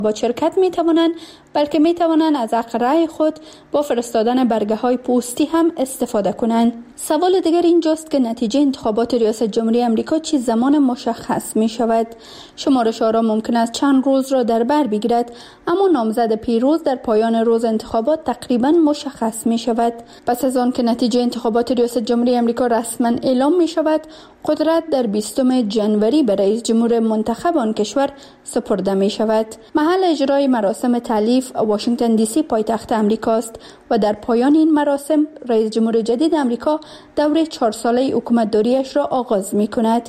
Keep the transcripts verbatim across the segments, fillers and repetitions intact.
با شرکت می توانند بلکه می توانند از حق رأی خود با فرستادن برگه های پستی هم استفاده کنند. سوال دیگر اینجاست که نتیجه انتخابات ریاست جمهوری آمریکا چه زمان مشخص می شود؟ شمارش آرا ممکن است چند روز را در بر بگیرد، اما نامزد پیروز در پایان روز انتخابات تقریبا مشخص می شود. پس از آن که نتیجه انتخابات ریاست جمهوری آمریکا رسما اعلام می شود، قدرت در بیستم جنوری به رئیس جمهور منتخب آن کشور سپرده می شود. محل اجرای مراسم تالیف واشنگتن دی سی پایتخت آمریکا است و در پایان این مراسم رئیس جمهور جدید آمریکا دوره چهار ساله حکومتداریش را آغاز می کند.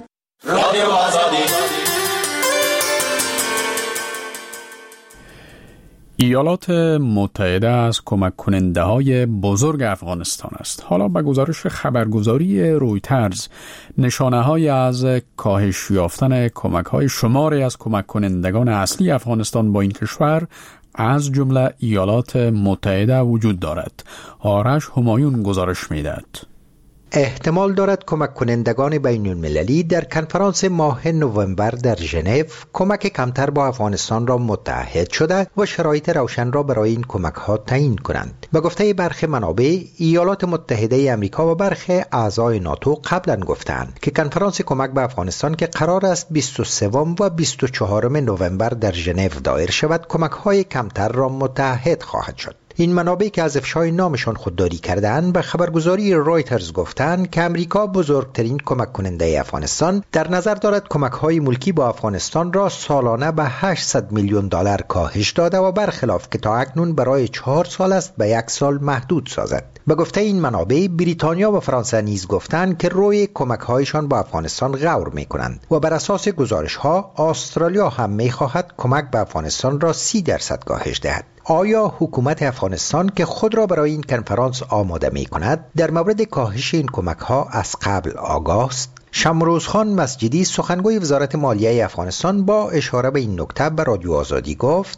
ایالات متحده از کمک کننده های بزرگ افغانستان است. حالا به گزارش خبرگزاری رویترز نشانه های از کاهش یافتن کمک های شماری از کمک کنندگان اصلی افغانستان با این کشور از جمله ایالات متحده وجود دارد. آرش همایون گزارش میدهد. احتمال دارد کمک کنندگان بین المللی در کنفرانس ماه نوامبر در ژنو کمک کمتر با افغانستان را متحد شده و شرایط روشن را برای این کمک ها تعیین کنند. به گفته برخی منابع، ایالات متحده آمریکا و برخی اعضای ناتو قبلا گفتند که کنفرانس کمک به افغانستان که قرار است بیست و سه و بیست و چهار نوامبر در ژنو دایر شود، کمک های کمتر را متحد خواهد شد. این منابع که از افشای نامشان خودداری کردند به خبرگزاری رویترز گفتند که امریکا بزرگترین کمک کننده افغانستان در نظر دارد کمک‌های ملکی با افغانستان را سالانه به هشتصد میلیون دلار کاهش داده و برخلاف که تا اکنون برای چهار سال است به یک سال محدود سازد. به گفته این منابع، بریتانیا و فرانسه نیز گفتند که روی کمک‌هایشان با افغانستان غور می‌کنند و بر اساس گزارش‌ها استرالیا هم می‌خواهد کمک به افغانستان را سی درصد کاهش دهد. آیا حکومت افغانستان که خود را برای این کنفرانس آماده می کند در مورد کاهش این کمک ها از قبل آگاه است؟ شمروز خان مسجدی سخنگوی وزارت مالیه افغانستان با اشاره به این نکته به رادیو آزادی گفت: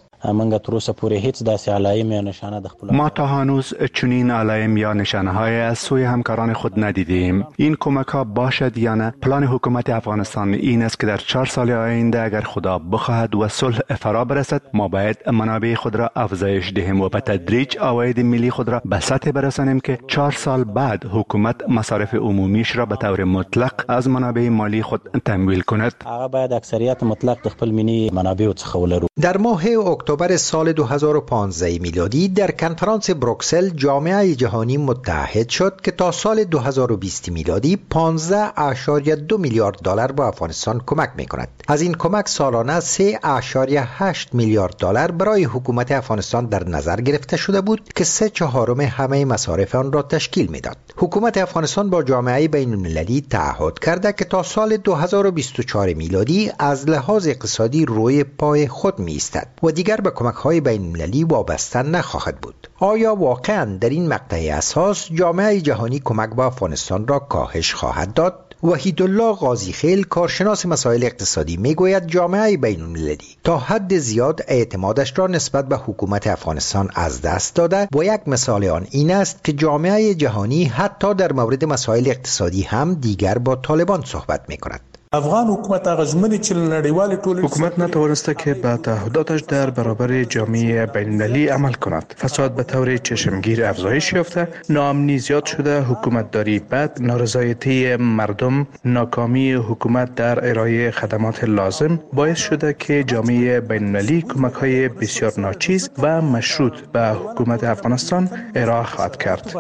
ما تا هنوز چنین علایم یا نشانه های از سوی همکاران خود ندیدیم. این کمک ها باشد یا نه، پلان حکومت افغانستان این است که در چهار سال آینده اگر خدا بخواهد و صلح فرا برسد، ما باید منابع خود را افزایش دهیم و به تدریج عواید ملی خود را به سطح برسانیم که چهار سال بعد حکومت مصارف عمومیش را به طور مطلق از منابع مالی خود تمویل کند. باید اکثریت مطلق د خپل ملي منابع څخه ولرو. در ماه اکتبر سال دو هزار و پانزده میلادی در کنفرانس بروکسل جامعه جهانی متحد شد که تا سال دو هزار و بیست میلادی پانزده اشاریه دو میلیارد دلار به افغانستان کمک می‌کند. از این کمک سالانه سه اشاریه هشت میلیارد دلار برای حکومت افغانستان در نظر گرفته شده بود که سه چهارم همه مصارف آن را تشکیل می‌داد. حکومت افغانستان با جامعه بین‌المللی تعهد کرده که تا سال دو هزار و بیست و چهار میلادی از لحاظ اقتصادی روی پای خود می‌ایستد و دیگر به کمک‌های بین‌المللی وابسته نخواهد بود. آیا واقعاً در این مقطع اساس جامعه جهانی کمک به افغانستان را کاهش خواهد داد؟ وحیدالله غازیخیل کارشناس مسائل اقتصادی میگوید جامعه بین‌المللی تا حد زیاد اعتمادش را نسبت به حکومت افغانستان از دست داده و یک مثال آن این است که جامعه جهانی حتی در مورد مسائل اقتصادی هم دیگر با طالبان صحبت می‌کند. افغان حکومت اغزمنی چې نړیوال ټولنې حکومت نتوانسته که به تعهداتش در برابر جامعه بین‌المللی عمل کند. فساد به طور چشمگیر افزایش یافته، ناامنی زیاد شده، حکومتداری بد، نارضایتی مردم، ناکامی حکومت در ارائه خدمات لازم باعث شده که جامعه بین‌المللی کمک‌های بسیار ناچیز و مشروط به حکومت افغانستان ارائه خواهد کرد.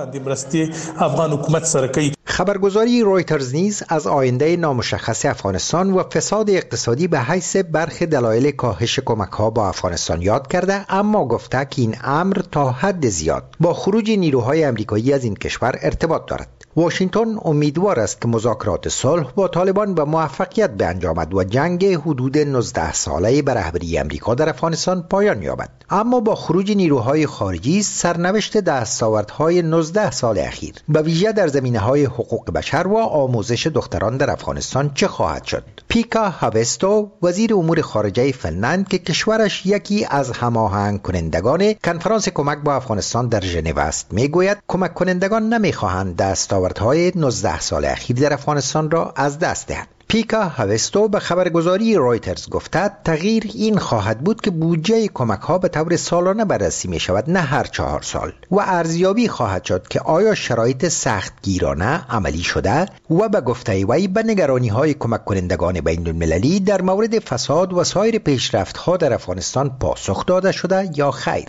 افغان حکومت سرکی خبرگزاری رویترز نیز از آینده نامشخص افغانستان و فساد اقتصادی به حیث برخی دلایل کاهش کمک‌ها با افغانستان یاد کرده، اما گفته که این امر تا حد زیاد با خروج نیروهای آمریکایی از این کشور ارتباط دارد. واشنگتن امیدوار است که مذاکرات صلح با طالبان به موفقیت به انجام آمد و جنگ حدود نوزده ساله به رهبری آمریکا در افغانستان پایان یابد. اما با خروج نیروهای خارجی سرنوشت دستاوردهای نوزده سال اخیر به ویژه در زمینه‌های حقوق بشر و آموزش دختران در افغانستان چه خواهد شد؟ پیکا هاوستو وزیر امور خارجه فنلند که کشورش یکی از هماهنگ کنندگان کنفرانس کمک با افغانستان در ژنو است میگوید کمک کنندگان نمیخواهند دستاوردهای نوزده سال اخیر در افغانستان را از دست دهند. پیکا هاوستو به خبرگزاری رایترز گفته تغییر این خواهد بود که بودجه کمک ها به طور سالانه بررسی می شود، نه هر چهار سال، و ارزیابی خواهد شد که آیا شرایط سختگیرانه عملی شده و به گفته وی به نگرانی های کمک کنندگان بین المللی در مورد فساد و سایر پیشرفت ها در افغانستان پاسخ داده شده یا خیر.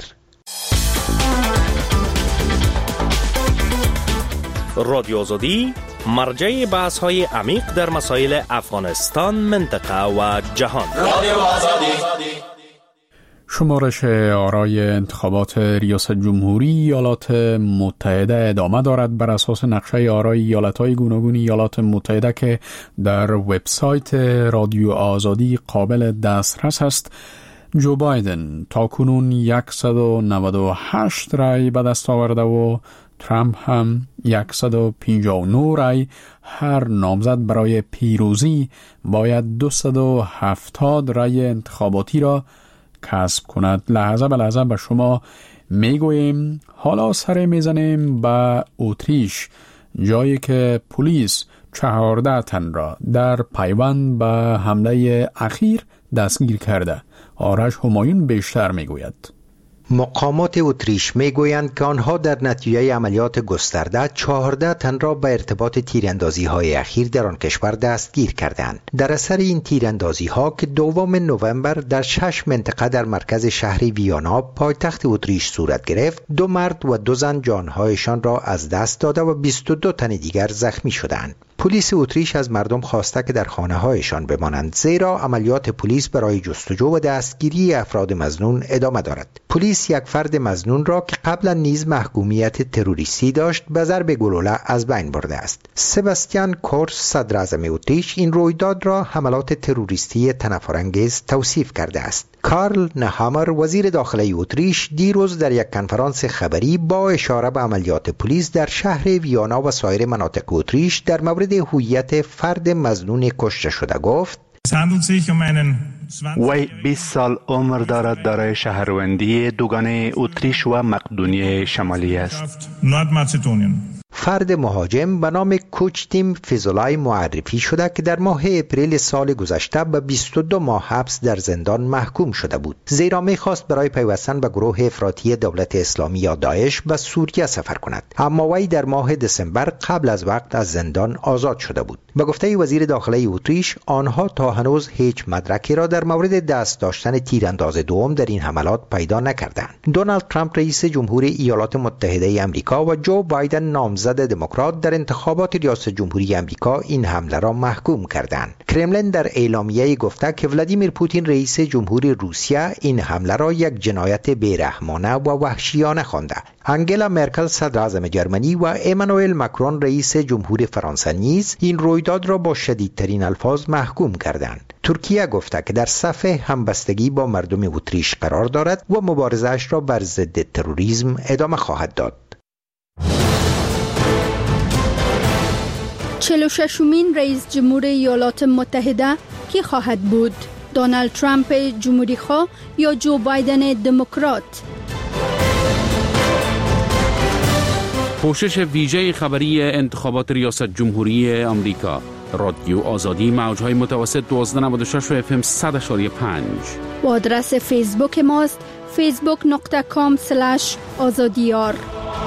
رادیو آزادی مرجع بحث های عمیق در مسائل افغانستان، منطقه و جهان. رادیو آزادی. شمارش آرای انتخابات ریاست جمهوری ایالات متحده ادامه دارد بر اساس نقشه آرای ایالت‌های گوناگون ایالات متحده که در وبسایت رادیو آزادی قابل دسترس است. جو بایدن تاکنون صد و نود و هشت رای به دست آورده و ترامپ هم صد و پنجاه و نه رای. هر نامزد برای پیروزی باید دویست و هفتاد رای انتخاباتی را کسب کند. لحظه به لحظه به شما میگوییم. حالا سر میزنیم به اتریش، جایی که پلیس چهارده تن را در پیوند به حمله اخیر دستگیر کرده. آرش همایون بیشتر میگوید. مقامات اتریش میگویند که آنها در نتیجه عملیات گسترده چهارده تن را به ارتباط تیراندازی های اخیر در آن کشور دستگیر کردند. در اثر این تیراندازی ها که دوم نوامبر در شش منطقه در مرکز شهر ویانا پایتخت اتریش صورت گرفت، دو مرد و دو زن جانهایشان را از دست داده و بیست و دو تن دیگر زخمی شدند. پلیس اتریش از مردم خواسته که در خانه هایشان بمانند، زیرا عملیات پلیس برای جستجو و دستگیری افراد مظنون ادامه دارد. پلیس یک فرد مظنون را که قبلا نیز محکومیت تروریستی داشت به ضرب گلوله از بین برده است. سباستیان کورس صدر اعظم اتریش این رویداد را حملات تروریستی تنفرانگیز توصیف کرده است. کارل نهامر وزیر داخلی اتریش دیروز در یک کنفرانس خبری با اشاره به عملیات پلیس در شهر ویانا و سایر مناطق اتریش در مورد هویت فرد مظنون کشته شده گفت: وی بیست سال عمر دارد، دارای شهروندی دوگانه اتریش و مقدونیه شمالی است. فرد مهاجم به نام کوچتیم فیزولای معرفی شده که در ماه اپریل سال گذشته به بیست و دو ماه حبس در زندان محکوم شده بود، زیرا می‌خواست برای پیوستن به گروه افراطی دولت اسلامی یا داعش به سوریه سفر کند. اما وی در ماه دسامبر قبل از وقت از زندان آزاد شده بود. به گفته وزیر داخلی اتریش، آنها تا هنوز هیچ مدرکی را در مورد دست داشتن تیرانداز دوم در این حملات پیدا نکردند. دونالد ترامپ رئیس جمهوری ایالات متحده آمریکا و جو بایدن نامزد دموکرات در انتخابات ریاست جمهوری آمریکا این حمله را محکوم کردند. کرملین در اعلامیه‌ای گفته که ولادیمیر پوتین رئیس جمهوری روسیه این حمله را یک جنایت بیرحمانه و وحشیانه خوانده. انگلا مرکل صدر اعظم جرمنی و امانوئل ماکرون رئیس جمهوری فرانسه نیز این رویداد را با شدیدترین الفاظ محکوم کردند. ترکیه گفته که در صف همبستگی با مردم اتریش قرار دارد و مبارزه‌اش را بر ضد تروریسم ادامه خواهد داد. چهل و ششمین رئیس جمهور ایالات متحده کی خواهد بود؟ دونالد ترامپ جمهوری خواه یا جو بایدن دموکرات؟ پوشش ویژه خبری انتخابات ریاست جمهوری آمریکا. رادیو آزادی، موج‌های متوسط دوازده نود و شش و اف ام صد و پنج. و آدرس فیسبوک ماست فیسبوک دات کام اسلش آزادیار.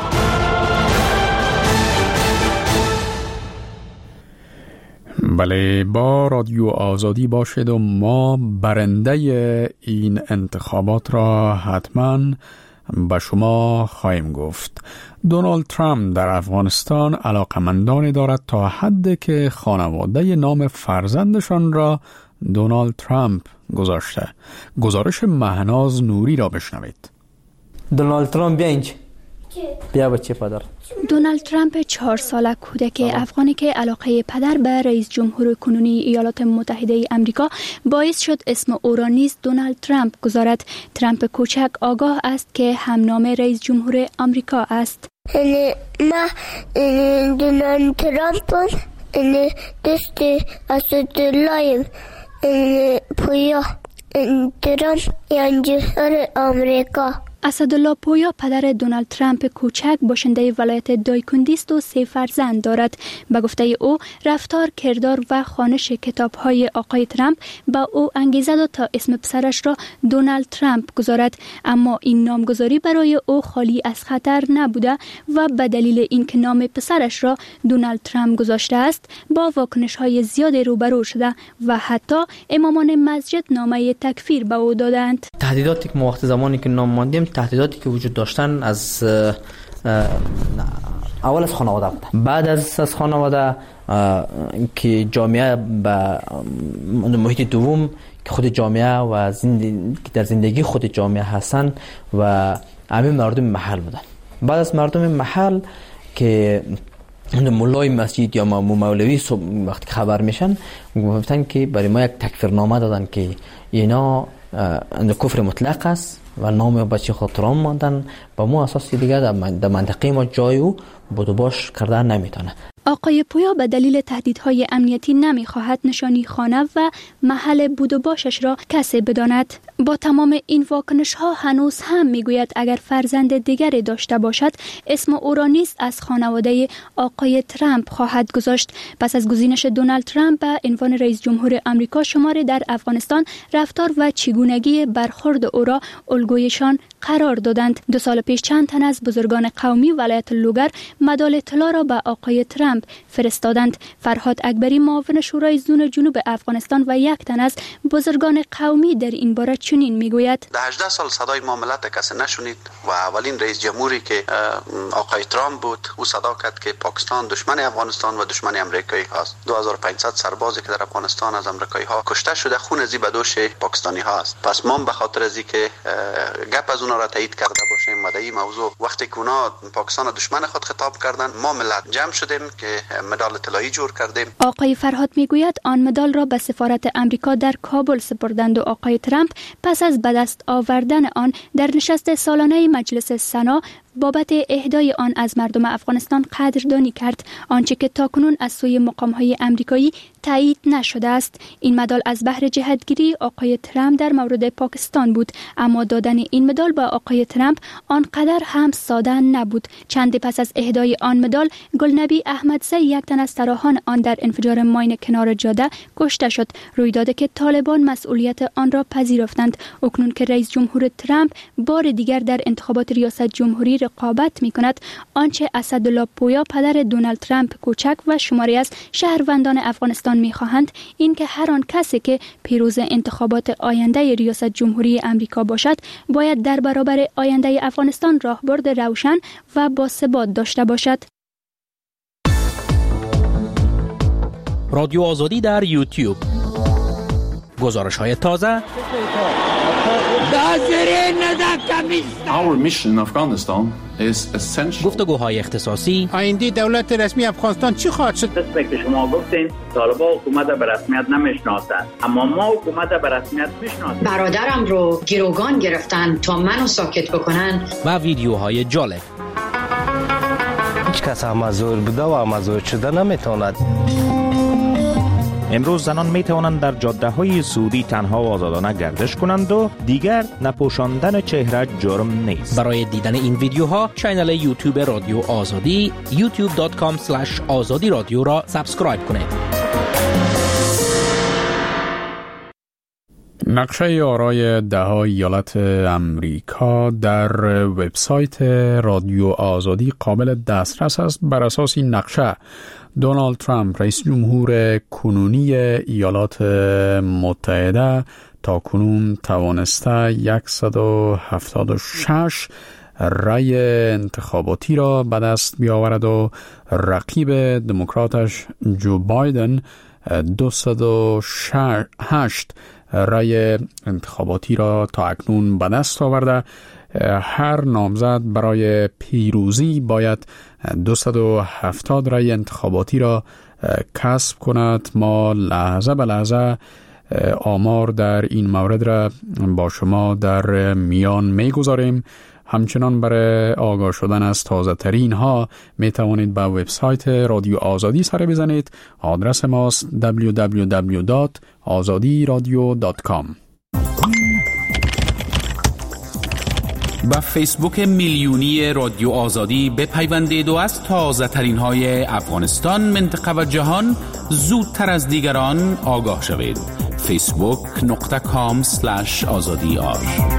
بله، با رادیو آزادی باشید و ما برنده این انتخابات را حتما به شما خواهیم گفت. دونالد ترامپ در افغانستان علاقمندانی دارد تا حدی که خانواده نام فرزندشان را دونالد ترامپ گذاشته. گزارش مهناز نوری را بشنوید. دونالد ترامپ بیا اینجا. بیا بچه پدر. دونالد ترامپ چهار ساله کودک افغانی که علاقه پدر به رئیس جمهور کنونی ایالات متحده آمریکا باعث شد اسم او را نیز دونالد ترامپ گذارد. ترامپ کوچک آگاه است که هم نام رئیس جمهور آمریکا است. ما دونالد ترامپ دست اسدالله پویا ترامپ یعنی جمهور آمریکا. اسدالله پویا پدر دونالد ترامپ کوچک باشنده ولایت دایکندی است و سه فرزند دارد. به گفته او رفتار، کردار و خوانش کتاب‌های آقای ترامپ به او انگیزه داد تا اسم پسرش را دونالد ترامپ گذارد، اما این نامگذاری برای او خالی از خطر نبوده و به دلیل اینکه نام پسرش را دونالد ترامپ گذاشته است با واکنش‌های زیاد روبرو شده و حتی امامان مسجد نامه تکفیر به او دادند. تهدیداتی که ما وقت زمانی که نام ماندیم، تهدیداتی که وجود داشتن از اول از خانواده بود، بعد از از خانواده که جامعه به محیط دوم که خود جامعه و زندگی در زندگی خود جامعه هستن و همین مردم محل بودن. بعد از مردم محل که مولای مسجد یا مولوی وقتی خبر میشن گفتن که برای ما یک تکفیرنامه دادن که اینا کفر مطلق است و نام بچه خود ترامپ ماندن. با مو اساس دیگه در منطقه ما جای او بود و باش کردن نمیتونه. آقای پویا به دلیل تهدیدهای امنیتی نمیخواهد نشانی خانه و محل بود و باشش را کسی بداند. با تمام این واکنش ها هنوز هم میگوید اگر فرزند دیگری داشته باشد اسم او را نیز از خانواده آقای ترامپ خواهد گذاشت. پس از گزینش دونالد ترامپ به عنوان رئیس جمهور آمریکا شماری در افغانستان رفتار و چگونگی برخورد او را الگویشان قرار دادند. دو سال پیش چند تن از بزرگان قومی ولایت لوگر مدال طلا را به آقای ترامپ فرستادند. فرهاد اکبری معاون شورای زون جنوب افغانستان و یک تن از بزرگان قومی در این باره چنین میگوید: ده هجده سال صدای ما ملت کسی نشنید و اولین رئیس جمهوری که آقای ترامپ بود او صدا کرد که پاکستان دشمن افغانستان و دشمن امریکایی هست. دو هزار و پانصد سربازی که در افغانستان از امریکایی ها کشته شده خون ازی به دوش پاکستانی ها است. پس ما به خاطر ازی که گپ از اونا را تایید کرده باشیم و در این موضوع وقتی که اونا پاکستان دشمن خود خطاب کردن ما ملت جمع شدیم که مدال طلایی جور کردیم. آقای فرهاد میگوید آن مدال را به سفارت امریکا در کابل سپردند و آقای ترامپ پس از به دست آوردن آن در نشست سالانه مجلس سنا بابت اهدای آن از مردم افغانستان قدردانی کرد، آنچه که تاکنون از سوی مقام‌های امریکایی تایید نشده است. این مدال از بهر جهتگیری آقای ترامپ در مورد پاکستان بود، اما دادن این مدال به آقای ترامپ آنقدر هم ساده نبود. چند پس از اهدای آن مدال گلنبی احمدزی یک تن از طراحان آن در انفجار ماین کنار جاده کشته شد، رویدادی که طالبان مسئولیت آن را پذیرفتند. اکنون که رئیس جمهور ترامپ بار دیگر در انتخابات ریاست جمهوری رقابت می کند، آنچه اسدالله پویا پدر دونالد ترامپ کوچک و شماری از شهروندان افغانستان می خواهند این که هر آن کسی که پیروز انتخابات آینده ریاست جمهوری امریکا باشد باید در برابر آینده افغانستان راهبرد روشن و باثبات داشته باشد. رادیو آزادی در یوتیوب، گزارش های تازه. Our mission in Afghanistan is essential. گفتگوهای اختصاصی. آینده دولت رسمی افغانستان چی خواهد شد؟ دست که شما گفتین طالبان حکومت به رسمیت نمیشناسند، اما ما حکومت به رسمیت میشناسیم. برادرم رو گروگان گرفتن تا منو ساکت بکنن. و ویدیوهای جالب. هیچ کس هم زور بوده و هم زور شده نمیتواند. امروز زنان می توانند در جاده های سعودی تنها و آزادانه گردش کنند و دیگر نپوشاندن چهره جرم نیست. برای دیدن این ویدیوها کانال یوتیوب رادیو آزادی یوتیوب دات کام اسلش آزادی رادیو را سابسکرایب کنید. نقشه آرای ده‌ها ایالت امریکا در وبسایت رادیو آزادی قابل دسترس است. بر اساس این نقشه دونالد ترامپ رئیس جمهور کنونی ایالات متحده تا کنون توانسته صد و هفتاد و شش رأی انتخاباتی را به دست بیاورد و رقیب دموکراتش جو بایدن دویست و هشت رأی انتخاباتی را تا اکنون به دست آورده. هر نامزد برای پیروزی باید دویست و هفتاد رأی انتخاباتی را کسب کند. ما لحظه به لحظه آمار در این مورد را با شما در میان میگذاریم. همچنان برای آگاه شدن از تازه ترین ها می توانید به وبسایت رادیو آزادی سر بزنید. آدرس ماست دبلیو دبلیو دبلیو دات آزادی رادیو دات کام. با فیسبوک میلیونی رادیو آزادی بپیوندید و از تازه ترین های افغانستان، منطقه و جهان زودتر از دیگران آگاه شوید. فیسبوک نقطه کام سلش آزادی آر